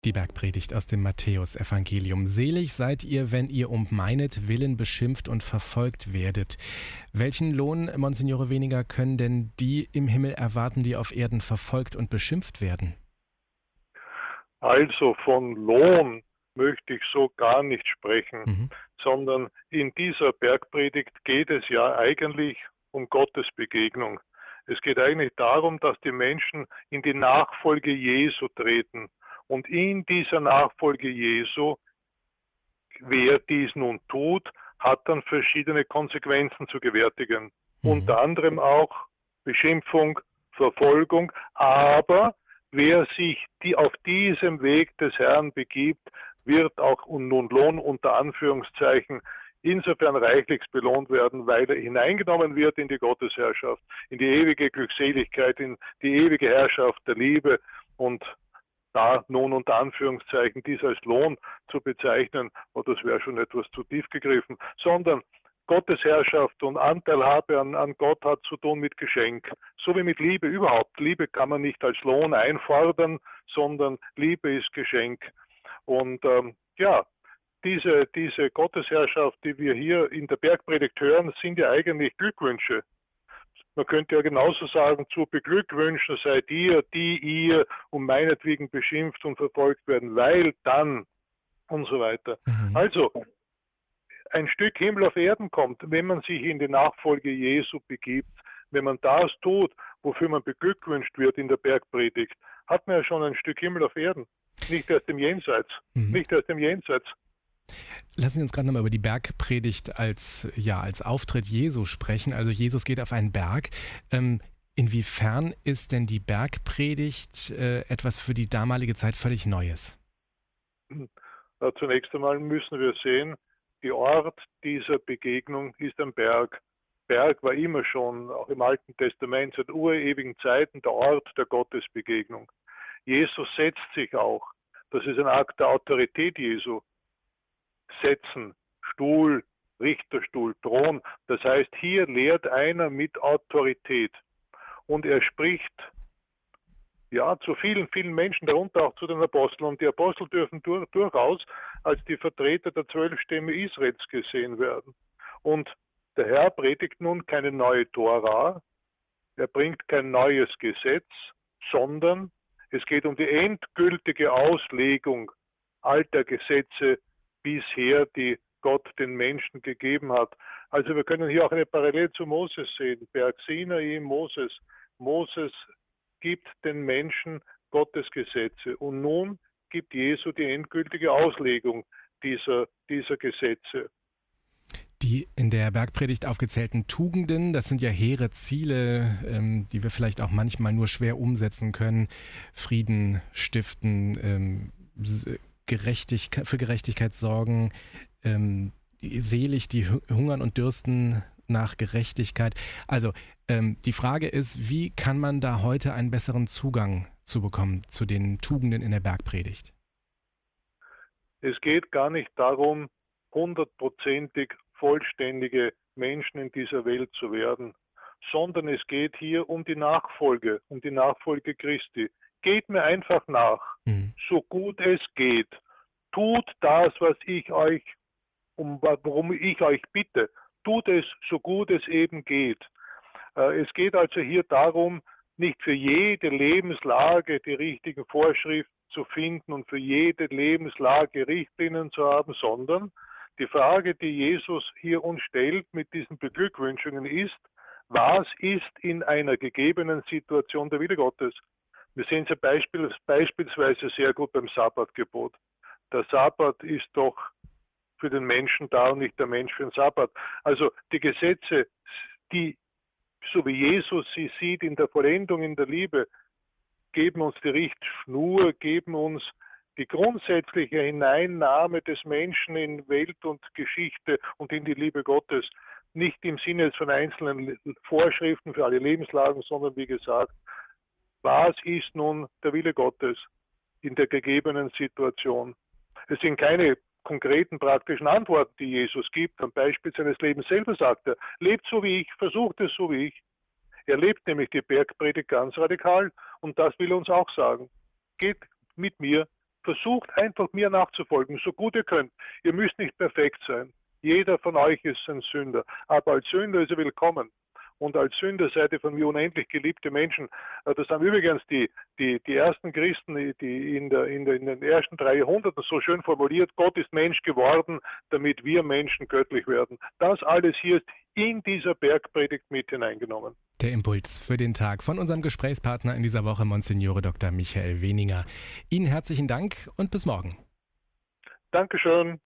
Die Bergpredigt aus dem Matthäusevangelium. Selig seid ihr, wenn ihr um meinetwillen beschimpft und verfolgt werdet. Welchen Lohn, Monsignore Weniger, können denn die im Himmel erwarten, die auf Erden verfolgt und beschimpft werden? Also von Lohn möchte ich so gar nicht sprechen, Mhm. sondern in dieser Bergpredigt geht es ja eigentlich um Gottes Begegnung. Es geht eigentlich darum, dass die Menschen in die Nachfolge Jesu treten. Und in dieser Nachfolge Jesu, wer dies nun tut, hat dann verschiedene Konsequenzen zu gewärtigen. Mhm. Unter anderem auch Beschimpfung, Verfolgung, aber wer sich auf diesem Weg des Herrn begibt, wird auch nun Lohn unter Anführungszeichen insofern reichlichst belohnt werden, weil er hineingenommen wird in die Gottesherrschaft, in die ewige Glückseligkeit, in die ewige Herrschaft der Liebe. Und da nun unter Anführungszeichen dies als Lohn zu bezeichnen, das wäre schon etwas zu tief gegriffen, sondern Gottes Herrschaft und Anteilhabe an Gott hat zu tun mit Geschenk, so wie mit Liebe überhaupt. Liebe kann man nicht als Lohn einfordern, sondern Liebe ist Geschenk. Und ja, diese Gottesherrschaft, die wir hier in der Bergpredigt hören, sind ja eigentlich Glückwünsche. Man könnte ja genauso sagen, zu beglückwünschen seid ihr, die ihr um meinetwegen beschimpft und verfolgt werden, weil dann und so weiter. Mhm. Also, ein Stück Himmel auf Erden kommt, wenn man sich in die Nachfolge Jesu begibt, wenn man das tut, wofür man beglückwünscht wird in der Bergpredigt, hat man ja schon ein Stück Himmel auf Erden. Nicht erst im Jenseits. Mhm. Nicht erst im Jenseits. Lassen Sie uns gerade nochmal über die Bergpredigt als Auftritt Jesu sprechen. Also Jesus geht auf einen Berg. Inwiefern ist denn die Bergpredigt etwas für die damalige Zeit völlig Neues? Zunächst einmal müssen wir sehen, der Ort dieser Begegnung ist ein Berg. Berg war immer schon, auch im Alten Testament, seit urewigen Zeiten der Ort der Gottesbegegnung. Jesus setzt sich auch. Das ist ein Akt der Autorität Jesu. Setzen, Stuhl, Richterstuhl, Thron. Das heißt, hier lehrt einer mit Autorität. Und er spricht ja zu vielen, vielen Menschen, darunter auch zu den Aposteln. Und die Apostel dürfen durchaus als die Vertreter der 12 Stämme Israels gesehen werden. Und der Herr predigt nun keine neue Tora, er bringt kein neues Gesetz, sondern es geht um die endgültige Auslegung alter Gesetze bisher, die Gott den Menschen gegeben hat. Also wir können hier auch eine Parallele zu Moses sehen. Berg Sinai, Moses. Moses gibt den Menschen Gottes Gesetze. Und nun gibt Jesu die endgültige Auslegung dieser Gesetze. Die in der Bergpredigt aufgezählten Tugenden, das sind ja hehre Ziele, die wir vielleicht auch manchmal nur schwer umsetzen können. Frieden stiften, für Gerechtigkeit sorgen, selig die hungern und dürsten nach Gerechtigkeit. Also die Frage ist, wie kann man da heute einen besseren Zugang zu bekommen zu den Tugenden in der Bergpredigt? Es geht gar nicht darum, hundertprozentig vollständige Menschen in dieser Welt zu werden, sondern es geht hier um die Nachfolge Christi. Geht mir einfach nach, Mhm. so gut es geht. Tut das, worum ich euch bitte. Tut es, so gut es eben geht. Es geht also hier darum, nicht für jede Lebenslage die richtigen Vorschriften zu finden und für jede Lebenslage Richtlinien zu haben, sondern die Frage, die Jesus hier uns stellt mit diesen Beglückwünschungen ist, was ist in einer gegebenen Situation der Wille Gottes? Wir sehen es ja beispielsweise sehr gut beim Sabbatgebot. Der Sabbat ist doch für den Menschen da und nicht der Mensch für den Sabbat. Also die Gesetze, die, so wie Jesus sie sieht in der Vollendung, in der Liebe, geben uns die Richtschnur, geben uns die grundsätzliche Hineinnahme des Menschen in Welt und Geschichte und in die Liebe Gottes. Nicht im Sinne von einzelnen Vorschriften für alle Lebenslagen, sondern wie gesagt, was ist nun der Wille Gottes in der gegebenen Situation? Es sind keine konkreten praktischen Antworten, die Jesus gibt. Am Beispiel seines Lebens selber sagt er, lebt so wie ich, versucht es so wie ich. Er lebt nämlich die Bergpredigt ganz radikal und das will er uns auch sagen. Geht mit mir versucht einfach mir nachzufolgen, so gut ihr könnt. Ihr müsst nicht perfekt sein. Jeder von euch ist ein Sünder, aber als Sünder ist er willkommen. Und als Sünder seid ihr von mir unendlich geliebte Menschen. Das haben übrigens die ersten Christen, die in den ersten 3 Jahrhunderten so schön formuliert: Gott ist Mensch geworden, damit wir Menschen göttlich werden. Das alles hier ist in dieser Bergpredigt mit hineingenommen. Der Impuls für den Tag von unserem Gesprächspartner in dieser Woche, Monsignore Dr. Michael Weniger. Ihnen herzlichen Dank und bis morgen. Dankeschön.